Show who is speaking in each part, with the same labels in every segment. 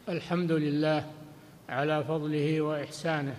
Speaker 1: الحمد لله على فضله وإحسانه،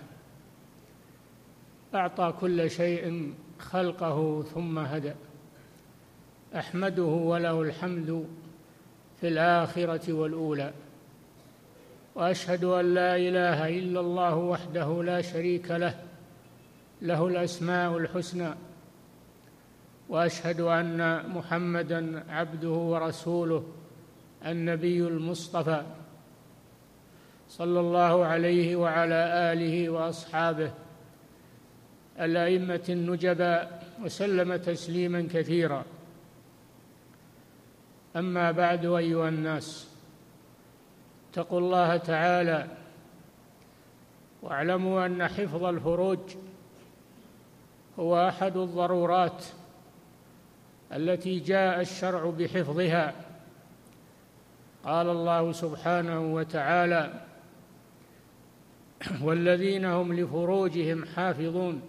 Speaker 1: أعطى كل شيء خلقه ثم هدى، أحمده وله الحمد في الآخرة والأولى، وأشهد أن لا إله إلا الله وحده لا شريك له، له الأسماء الحسنى، وأشهد أن محمدًا عبده ورسوله النبي المصطفى صلى الله عليه وعلى آله وأصحابه الأئمة النجباء، وسلم تسليماً كثيراً. أما بعد، أيها الناس، اتقوا الله تعالى واعلموا أن حفظ الفروج هو أحد الضرورات التي جاء الشرع بحفظها. قال الله سبحانه وتعالى: والذين هم لفروجهم حافظون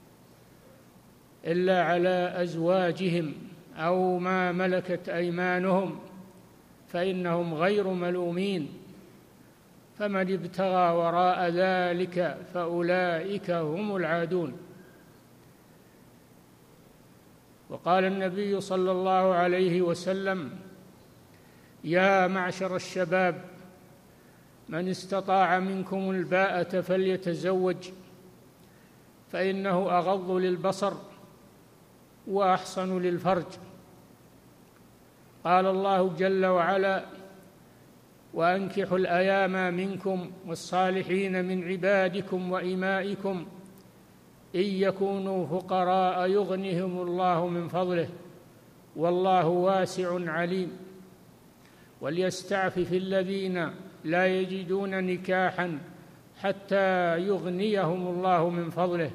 Speaker 1: إلا على أزواجهم أو ما ملكت أيمانهم فإنهم غير ملومين، فمن ابتغى وراء ذلك فأولئك هم العادون. وقال النبي صلى الله عليه وسلم: يا معشر الشباب، من استطاع منكم الباءة فليتزوج، فإنه أغض للبصر وأحصن للفرج. قال الله جل وعلا: وأنكحوا الأيام منكم والصالحين من عبادكم وإمائكم إن يكونوا فقراء يغنهم الله من فضله والله واسع عليم. وليستعفف الذين لا يجدون نكاحا حتى يغنيهم الله من فضله.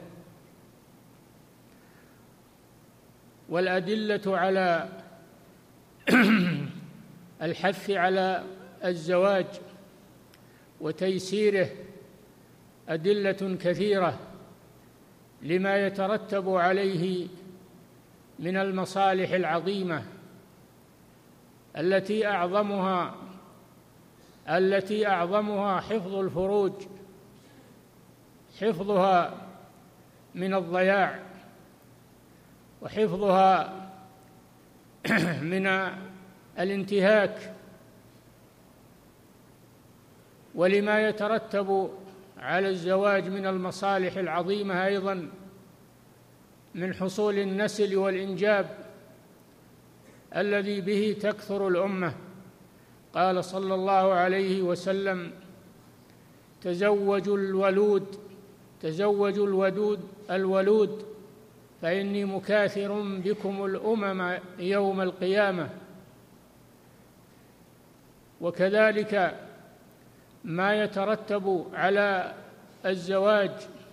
Speaker 1: والأدلة على الحث على الزواج وتيسيره أدلة كثيرة لما يترتب عليه من المصالح العظيمة، التي أعظمها حفظ الفروج، حفظها من الضياع، وحفظها من الانتهاك، ولما يترتب على الزواج من المصالح العظيمة أيضاً من حصول النسل والإنجاب الذي به تكثر الأمة. قال صلى الله عليه وسلم: تزوجوا الولود فإني مكاثر بكم الأمم يوم القيامة. وكذلك ما يترتب على الزواج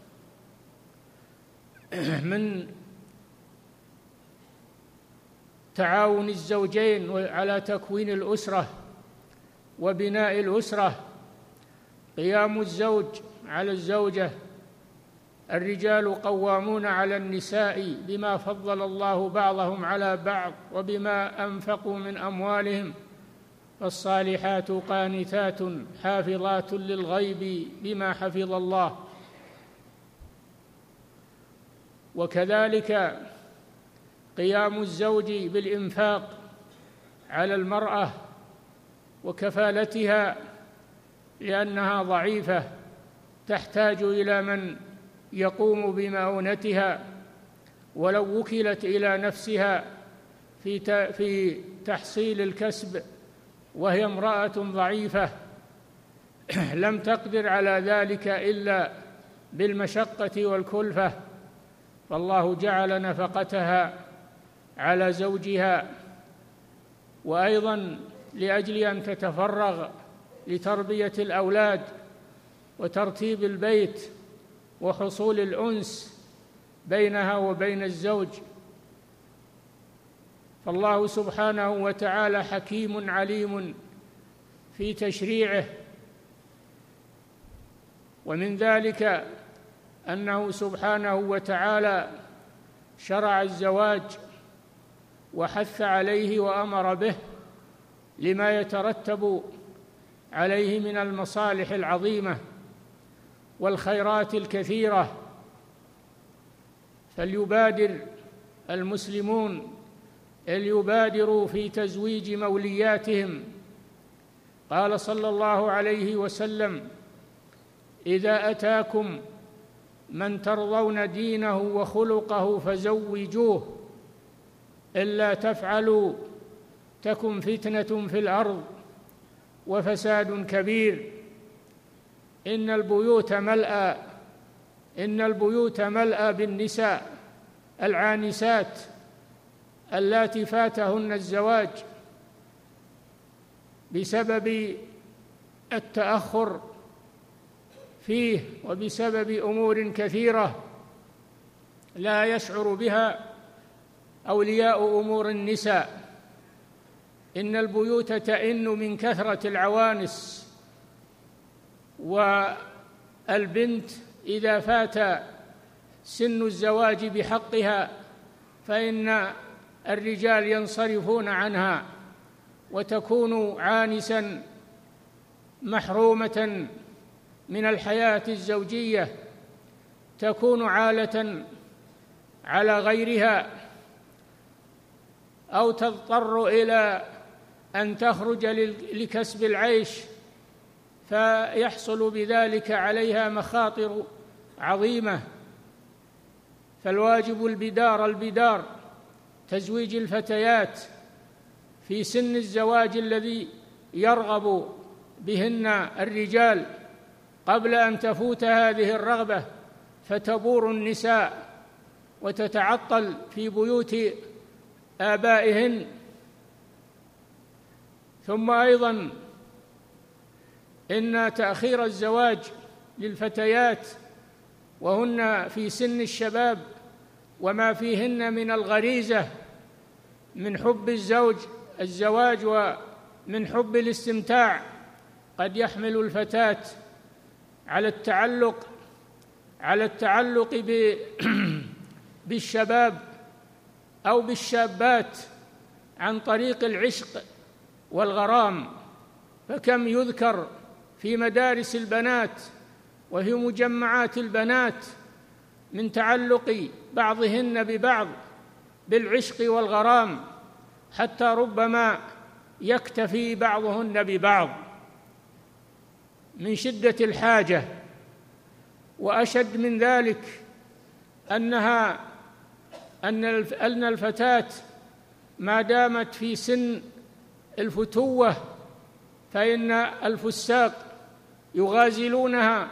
Speaker 1: من تعاون الزوجين على تكوين الأسرة وبناء الأسرة، قيام الزوج على الزوجة. الرجال قوامون على النساء بما فضل الله بعضهم على بعض وبما أنفقوا من أموالهم، فالصالحات قانتات حافظات للغيب بما حفظ الله. وكذلك قيام الزوج بالإنفاق على المرأة وكفالتها، لأنها ضعيفة تحتاج إلى من يقوم بمعونتها، ولو وكلت إلى نفسها في تحصيل الكسب وهي امرأة ضعيفة لم تقدر على ذلك إلا بالمشقة والكلفة، فالله جعل نفقتها على زوجها، وأيضاً لأجل أن تتفرغ لتربية الأولاد وترتيب البيت وحصول الأنس بينها وبين الزوج. فالله سبحانه وتعالى حكيم عليم في تشريعه، ومن ذلك أنه سبحانه وتعالى شرع الزواج وحث عليه وأمر به لما يترتب عليه من المصالح العظيمة والخيرات الكثيرة، فليبادر المسلمون ليبادروا في تزويج مولياتهم. قال صلى الله عليه وسلم: إذا أتاكم من ترضون دينه وخلقه فزوجوه، إلا تفعلوا تكن فتنة في الأرض وفساد كبير. إن البيوت ملأ بالنساء العانسات اللاتي فاتهن الزواج بسبب التأخر فيه وبسبب أمور كثيرة لا يشعر بها أولياء أمور النساء. إن البيوت تئن من كثرة العوانس، والبنت إذا فات سن الزواج بحقها فإن الرجال ينصرفون عنها وتكون عانسا محرومة من الحياة الزوجية، تكون عالة على غيرها، أو تضطر إلى أن تخرج لكسب العيش، فيحصل بذلك عليها مخاطر عظيمة. فالواجب البدار تزويج الفتيات في سن الزواج الذي يرغب بهن الرجال قبل أن تفوت هذه الرغبة فتبور النساء وتتعطل في بيوت آبائهن. ثم أيضا إن تأخير الزواج للفتيات وهن في سن الشباب وما فيهن من الغريزة من حب الزواج ومن حب الاستمتاع قد يحمل الفتاة على التعلق بالشباب أو بالشابات عن طريق العشق والغرام. فكم يذكر في مدارس البنات وفي مجمعات البنات من تعلق بعضهن ببعض بالعشق والغرام، حتى ربما يكتفي بعضهن ببعض من شدة الحاجة. وأشد من ذلك أن الفتاة ما دامت في سن الفتوة فإن الفساق يغازلونها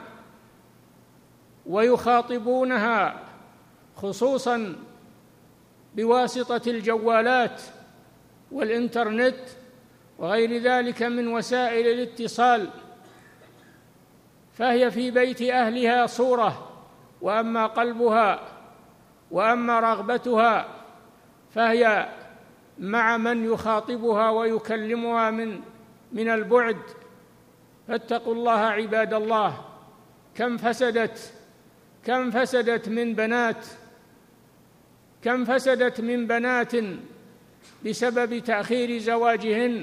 Speaker 1: ويخاطبونها، خصوصا بواسطة الجوالات والإنترنت وغير ذلك من وسائل الاتصال، فهي في بيت أهلها صورة، وأما قلبها وأما رغبتها فهي مع من يخاطبها ويكلمها من البعد. فاتقوا الله عباد الله. كم فسدت من بنات بسبب تأخير زواجهن.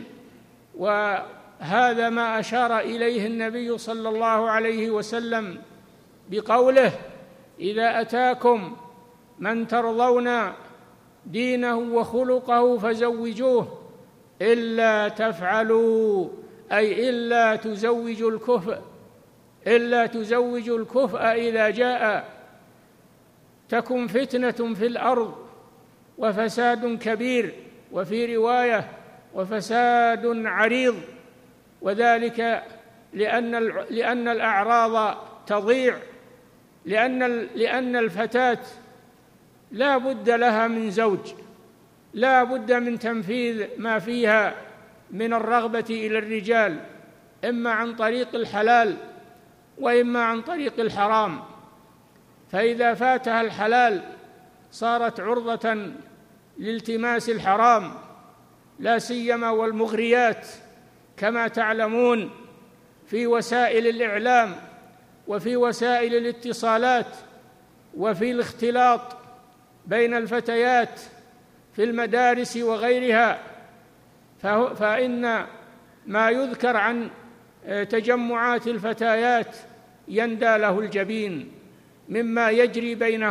Speaker 1: وهذا ما أشار إليه النبي صلى الله عليه وسلم بقوله: إذا أتاكم من ترضون دينه وخلقه فزوجوه، إلا تفعلوا أي إلا تزوجوا الكفء إذا جاء تكن فتنة في الأرض وفساد كبير، وفي رواية وفساد عريض. وذلك لأن الأعراض تضيع، لأن الفتاة لا بد لها من زوج، لا بد من تنفيذ ما فيها من الرغبة إلى الرجال، إما عن طريق الحلال وإما عن طريق الحرام. فإذا فاتها الحلال صارت عرضة لالتماس الحرام، لا سيما والمغريات كما تعلمون في وسائل الإعلام وفي وسائل الاتصالات وفي الاختلاط بين الفتيات في المدارس وغيرها. فإن ما يذكر عن تجمعات الفتيات يندى له الجبين مما يجري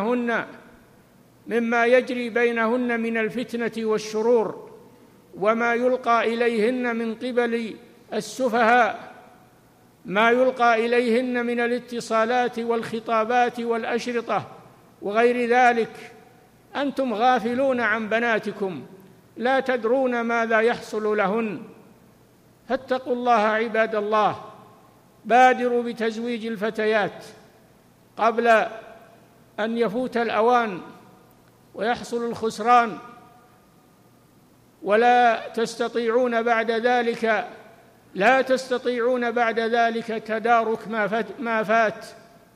Speaker 1: بينهن من الفتنة والشرور، وما يلقى إليهن من قبل السفهاء، ما يلقى إليهن من الاتصالات والخطابات والأشرطة وغير ذلك. أنتم غافلون عن بناتكم، لا تدرون ماذا يحصل لهن، فاتقوا الله عباد الله. بادروا بتزويج الفتيات قبل أن يفوت الأوان ويحصل الخسران، لا تستطيعون بعد ذلك تدارك ما فات.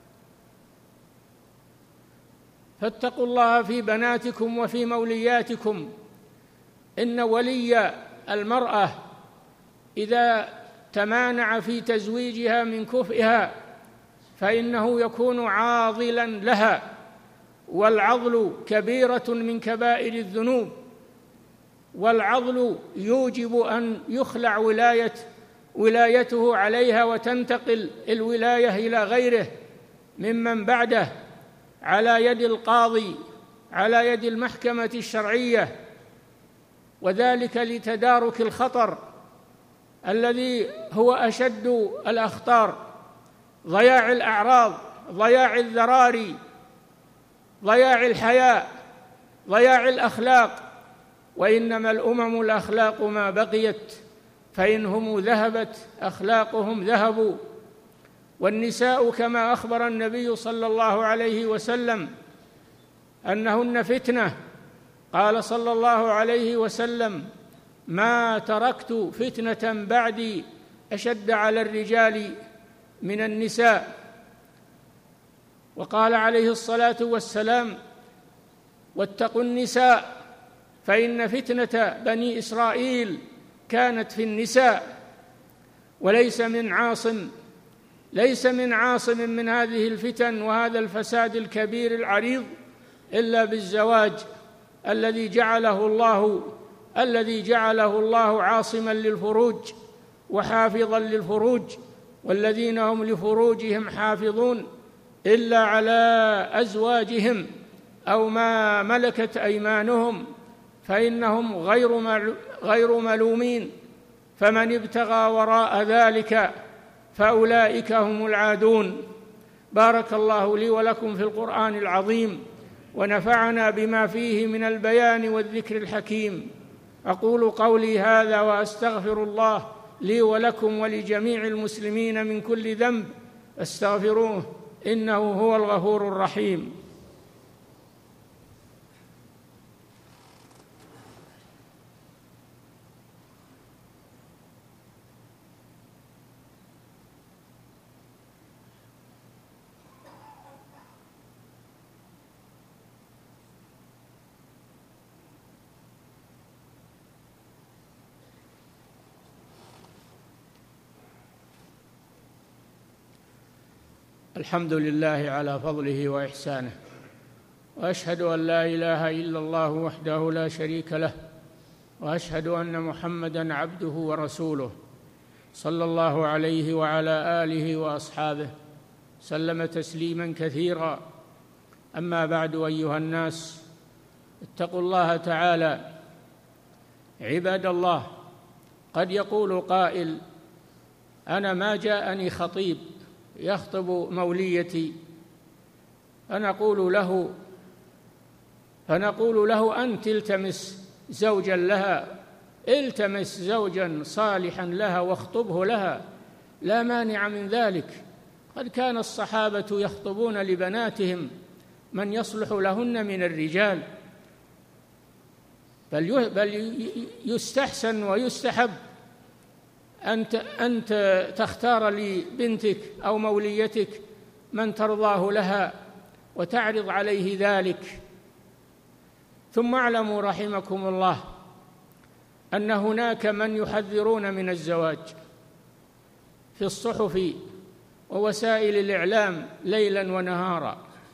Speaker 1: فاتقوا الله في بناتكم وفي مولياتكم. إن ولي المرأة إذا تمانع في تزويجها من كفئها فإنه يكون عاضلا لها، والعضل كبيرة من كبائر الذنوب، والعضل يوجب أن يخلع ولايته عليها وتنتقل الولاية إلى غيره ممن بعده على يد القاضي، على يد المحكمة الشرعية، وذلك لتدارك الخطر الذي هو أشد الأخطار: ضياع الأعراض، ضياع الذراري، ضياع الحياء، ضياع الأخلاق. وإنما الأمم الأخلاق ما بقيت، فإنهم ذهبت أخلاقهم ذهبوا. والنساء كما أخبر النبي صلى الله عليه وسلم أنهن فتنة، قال صلى الله عليه وسلم: ما تركت فتنة بعدي أشد على الرجال من النساء. وقال عليه الصلاة والسلام: واتقوا النساء فإن فتنة بني إسرائيل كانت في النساء. وليس من عاصم من هذه الفتن وهذا الفساد الكبير العريض إلا بالزواج الذي جعله الله عاصما للفروج وحافظا للفروج. والذين هم لفروجهم حافظون إلا على أزواجهم أو ما ملكت أيمانهم فإنهم غير ملومين، فمن ابتغى وراء ذلك فأولئك هم العادون. بارك الله لي ولكم في القرآن العظيم، ونفعنا بما فيه من البيان والذكر الحكيم. أقول قولي هذا وأستغفر الله لي ولكم ولجميع المسلمين من كل ذنب، استغفروه إنه هو الغفور الرحيم. الحمد لله على فضله وإحسانه، وأشهد أن لا إله إلا الله وحده لا شريك له، وأشهد أن محمدًا عبده ورسوله صلى الله عليه وعلى آله وأصحابه سلم تسليمًا كثيرًا. أما بعد، أيها الناس، اتقوا الله تعالى. عباد الله، قد يقول قائل: أنا ما جاءني خطيب يخطب موليتي، فنقول له أنت التمس زوجا لها، التمس زوجا صالحا لها واخطبه لها، لا مانع من ذلك. قد كان الصحابة يخطبون لبناتهم من يصلح لهن من الرجال، بل يستحسن ويستحب أنت تختار لبنتك أو موليتك من ترضاه لها وتعرض عليه ذلك. ثم اعلموا رحمكم الله أن هناك من يحذرون من الزواج في الصحف ووسائل الإعلام ليلا ونهارا،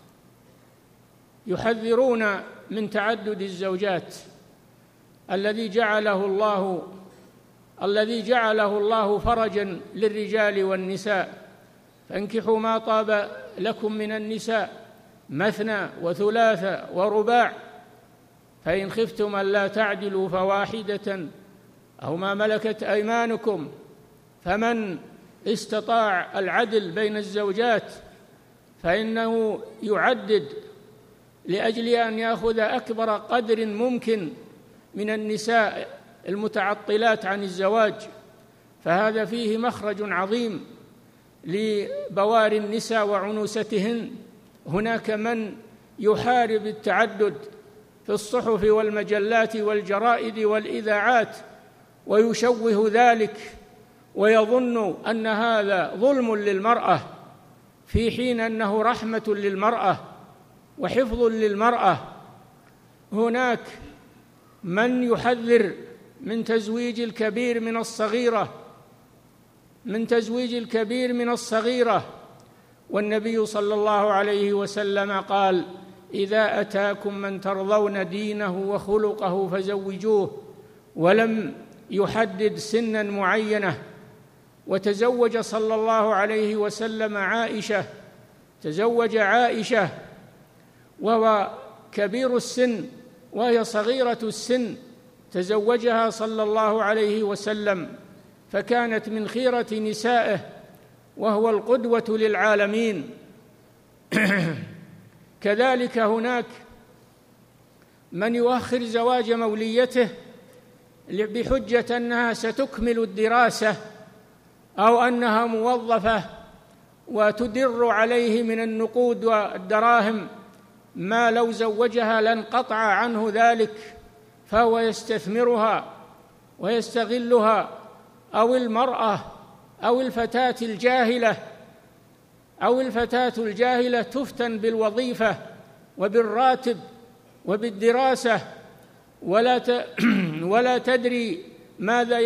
Speaker 1: يحذرون من تعدد الزوجات الذي جعله الله الذي جعله الله فرجا للرجال والنساء. فانكحوا ما طاب لكم من النساء مثنى وثلاث ورباع، فإن خفتم ألا تعدلوا فواحدة أو ما ملكت أيمانكم، فمن استطاع العدل بين الزوجات فإنه يعدد لأجل أن يأخذ أكبر قدر ممكن من النساء المتعطلات عن الزواج، فهذا فيه مخرج عظيم لبواري النساء وعنوستهن. هناك من يحارب التعدد في الصحف والمجلات والجرائد والإذاعات ويشوه ذلك ويظن أن هذا ظلم للمرأة، في حين أنه رحمة للمرأة وحفظ للمرأة. هناك من يحذر من تزويج الكبير من الصغيرة، والنبي صلى الله عليه وسلم قال: إذا أتاكم من ترضون دينه وخلقه فزوجوه، ولم يحدد سنا معينة. وتزوج صلى الله عليه وسلم عائشة، تزوج عائشة وهو كبير السن وهي صغيرة السن، تزوجها صلى الله عليه وسلم، فكانت من خيرة نسائه وهو القدوة للعالمين. كذلك هناك من يؤخر زواج موليته بحجة أنها ستكمل الدراسة أو أنها موظفة وتدر عليه من النقود والدراهم ما لو زوجها لانقطع عنه ذلك، فهو يستثمرها ويستغلها. أو المرأة أو الفتاة الجاهلة تفتن بالوظيفة وبالراتب وبالدراسة ولا تدري ماذا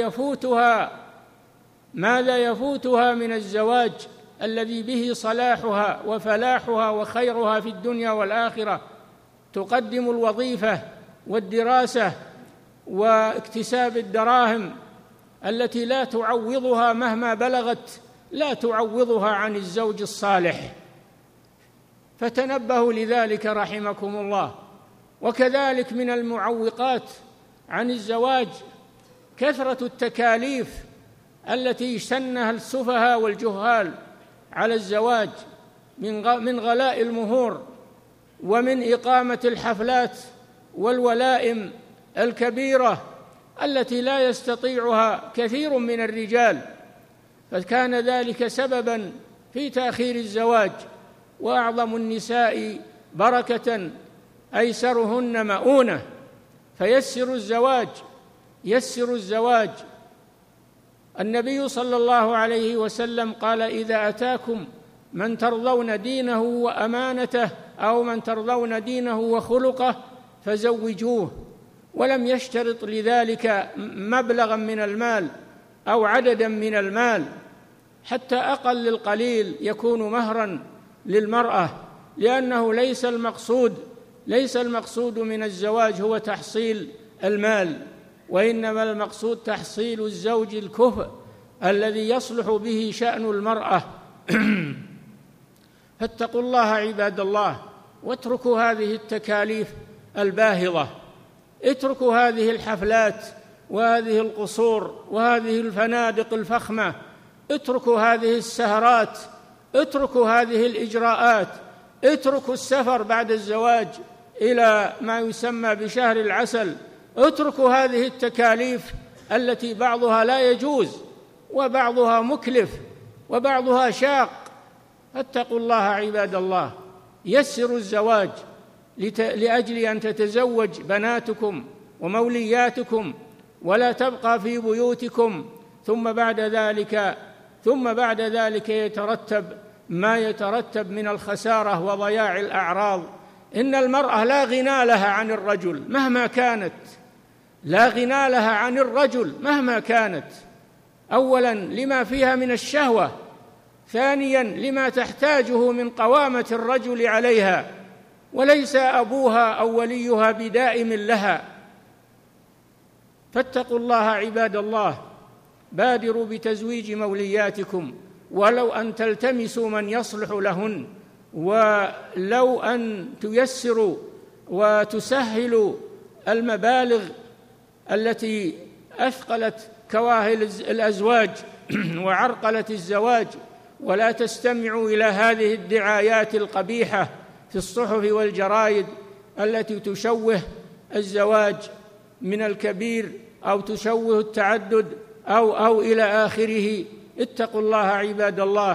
Speaker 1: يفوتها من الزواج الذي به صلاحها وفلاحها وخيرها في الدنيا والآخرة. تقدم الوظيفة والدراسة واكتساب الدراهم التي لا تعوضها مهما بلغت، لا تعوضها عن الزوج الصالح، فتنبهوا لذلك رحمكم الله. وكذلك من المعوقات عن الزواج كثرة التكاليف التي سنها السفهاء والجهال على الزواج من غلاء المهور ومن إقامة الحفلات والولائم الكبيرة التي لا يستطيعها كثير من الرجال، فكان ذلك سببا في تأخير الزواج. وأعظم النساء بركة أيسرهن مؤونة، فيسروا الزواج. النبي صلى الله عليه وسلم قال: إذا أتاكم من ترضون دينه وأمانته أو من ترضون دينه وخلقه فزوجوه، ولم يشترط لذلك مبلغا من المال أو عددا من المال، حتى أقل القليل يكون مهرا للمرأة، لأنه ليس المقصود من الزواج هو تحصيل المال، وإنما المقصود تحصيل الزوج الكفء الذي يصلح به شأن المرأة. فاتقوا الله عباد الله، واتركوا هذه التكاليف الباهظة، اتركوا هذه الحفلات وهذه القصور وهذه الفنادق الفخمة، اتركوا هذه السهرات، اتركوا هذه الإجراءات، اتركوا السفر بعد الزواج إلى ما يسمى بشهر العسل، اتركوا هذه التكاليف التي بعضها لا يجوز وبعضها مكلف وبعضها شاق. اتقوا الله عباد الله، يسروا الزواج لأجل أن تتزوج بناتكم ومولياتكم ولا تبقى في بيوتكم، ثم بعد ذلك يترتب ما يترتب من الخسارة وضياع الأعراض. إن المرأة لا غنى لها عن الرجل مهما كانت، أولاً لما فيها من الشهوة، ثانياً لما تحتاجه من قوامة الرجل عليها، وليس أبوها أو وليها بدائم لها. فاتقوا الله عباد الله، بادروا بتزويج مولياتكم، ولو أن تلتمسوا من يصلح لهن، ولو أن تيسروا وتسهلوا المبالغ التي أثقلت كواهل الأزواج وعرقلت الزواج، ولا تستمعوا إلى هذه الدعايات القبيحة في الصحف والجرائد التي تشوه الزواج من الكبير أو تشوه التعدد أو إلى آخره. اتقوا الله عباد الله،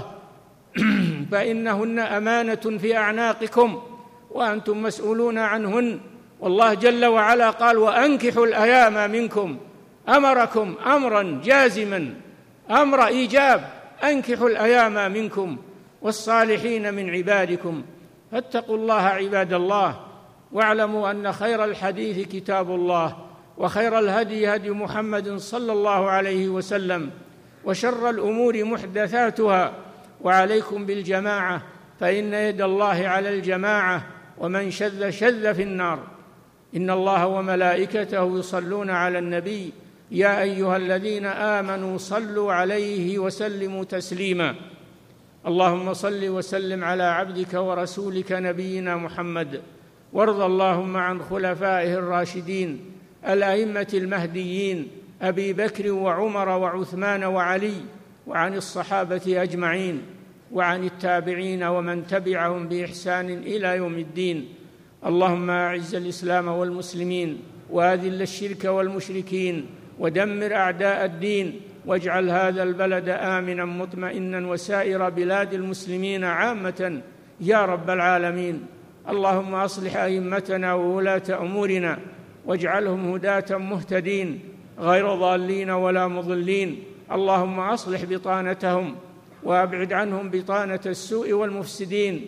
Speaker 1: فإنهن أمانة في أعناقكم وأنتم مسؤولون عنهن. والله جل وعلا قال: وأنكحوا الأيام منكم، أمركم أمرا جازما، أمر إيجاب، أنكحوا الأيام منكم والصالحين من عبادكم. فاتقوا الله عباد الله، واعلموا أن خير الحديث كتاب الله، وخير الهدي هدي محمد صلى الله عليه وسلم، وشر الأمور محدثاتها، وعليكم بالجماعة، فإن يد الله على الجماعة، ومن شذ شذ في النار. إن الله وملائكته يصلون على النبي، يا أيها الذين آمنوا صلوا عليه وسلموا تسليما. اللهم صل وسلم على عبدك ورسولك نبينا محمد، وارض اللهم عن خلفائه الراشدين الأئمة المهديين أبي بكر وعمر وعثمان وعلي، وعن الصحابة أجمعين، وعن التابعين ومن تبعهم بإحسان إلى يوم الدين. اللهم أعز الإسلام والمسلمين، وأذل الشرك والمشركين، ودمر أعداء الدين، واجعل هذا البلد آمنا مطمئنا وسائر بلاد المسلمين عامة يا رب العالمين. اللهم أصلح أئمتنا وولاة أمورنا، واجعلهم هداة مهتدين غير ضالين ولا مضلين. اللهم أصلح بطانتهم وأبعد عنهم بطانة السوء والمفسدين.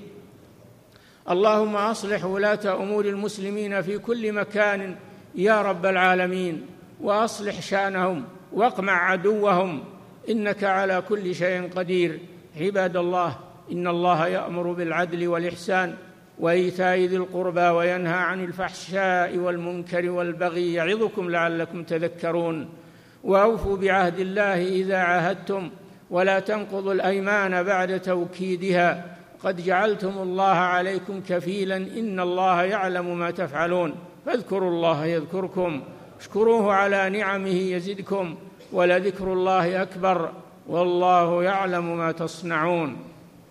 Speaker 1: اللهم أصلح ولاة أمور المسلمين في كل مكان يا رب العالمين، وأصلح شأنهم واقمع عدوهم، إنك على كل شيء قدير. عباد الله، إن الله يأمر بالعدل والإحسان وإيتاء ذي القربى، وينهى عن الفحشاء والمنكر والبغي، يعظكم لعلكم تذكرون. وأوفوا بعهد الله إذا عاهدتم، ولا تنقضوا الأيمان بعد توكيدها، قد جعلتم الله عليكم كفيلا، إن الله يعلم ما تفعلون. فاذكروا الله يذكركم، اشكروه على نعمه يزدكم، ولذكر الله أكبر، والله يعلم ما تصنعون.